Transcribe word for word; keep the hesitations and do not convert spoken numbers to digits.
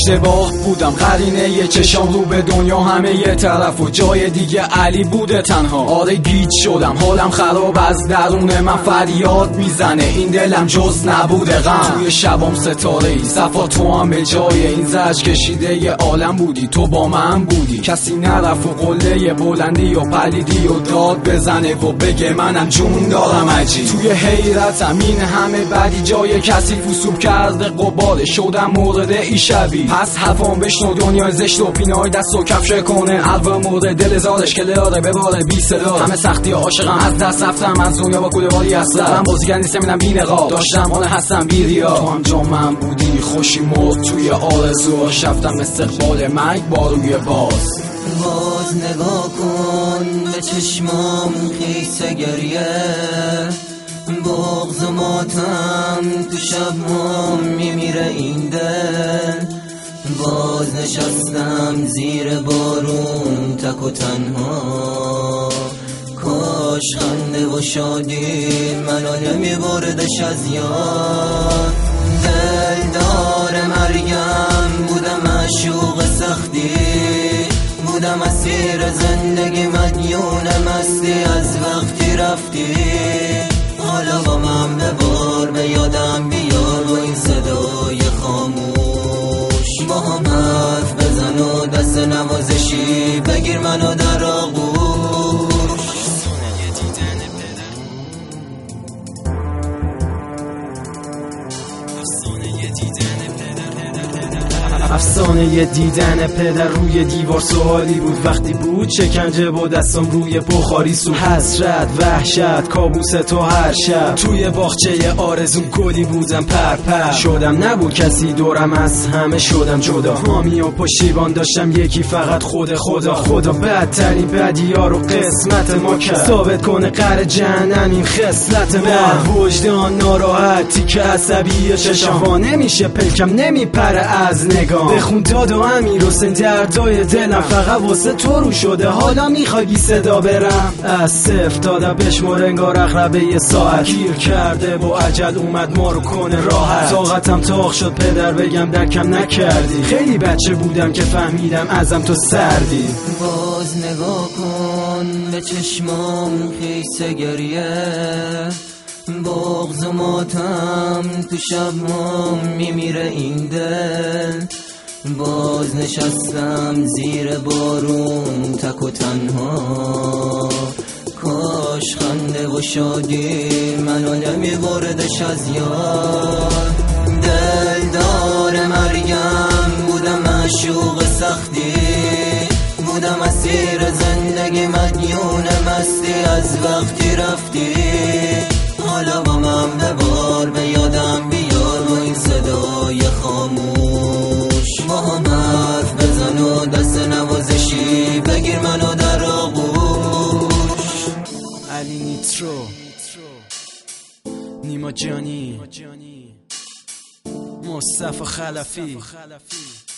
اشتباه بودم، قرینه یه چشام رو به دنیا همه یه طرف و جای دیگه علی بوده تنها. آره گیج شدم، حالم خراب، از درون من فریاد میزنه، این دلم جز نبوده غم. توی شبام ستاره ای صفا تو هم به جای این زج کشیده یه عالم بودی، تو با من بودی. کسی نرفت و قله بلندی و پلیدی و داد بزنه و بگه منم جون دارم عجیب. توی حیرتم این همه بدی جای کسی فسوب کرده قباله، شدم مورد ای شبی. پس حرفام بشنو، دنیای زشت و پینای دست و کفش کنه، حرف مورد دل زارش که لاره بباره بی صدا. همه سختی عاشقم از دست رفتم، از دنیا با کوله باری اصلا. من بازیگر نیستم، اینم بی نقاب داشتم، آن هستم بی ریا. تو هم جا من بودی، خوشی مرد توی آرزو، شفتم استقبال مرگ با روی باز. باز نگاه کن به چشمام خیس گریه، بغض و ماتم تو شب ما میمیره این دل. باز نشستم زیر بارون تک و تنها، کاش خنده و شادی منو نمیبردش از یاد. دلدار مریم بودم، عشوق سختی بودم، اسیر زندگی مدیون مستی از وقتی رفتی. حالا با من ببار، به یادم بیار با این صدای خاموش. با هم حرف بزن و دست نوازشی بگیر منو در آغوش. افسانه ی دیدن پدر روی دیوار سوالی بود، وقتی بود شکنجه با دستم روی بخاری سو. حسرت، وحشت، کابوس تو هر شب. توی باغچه آرزوم گلی بودم پرپر شدم، نبود کسی دورم، از همه شدم جدا. حامی و پشتیبان داشتم یکی فقط، خود خدا. خدا بدترین بدی‌ها رو قسمت ما کرد، ثابت کنه قره جهنم این خصلت ما. وجدان ناراحتی که عصبی چشام نمیشه پلکم نمیپره از نگاه. بخون داد و امیر حسین دردای دلم، فقط واسه تو رو شده، حالا میخوای بی صدا برم. از صفر دادم بشمار انگار اقربه یه ساعت، گیر کرده با عجل اومد ما رو کنه راحت. طاقتم تاق شد پدر بگم درکم نکردی، خیلی بچه بودم که فهمیدم ازم تو سردی. باز نگاه کن به چشمام خیس گریه، بغض و ماتم تو شب ما میمیره این دل. باز نشستم زیر بارون تک و تنها، کاش خنده و شادی منو نمیبردش از یاد. دلدار مریم بودم، عشوق سختی بودم، اسیر زندگی مدیون مستی از وقتی رفتی. حالا با من ببار، به یادم بیار با این صدای خاموش. با هم حرف بزن و دست نوازشی بگیر منو در آغوش. علی نیترو، نیما جانی، مصطفی خلفی.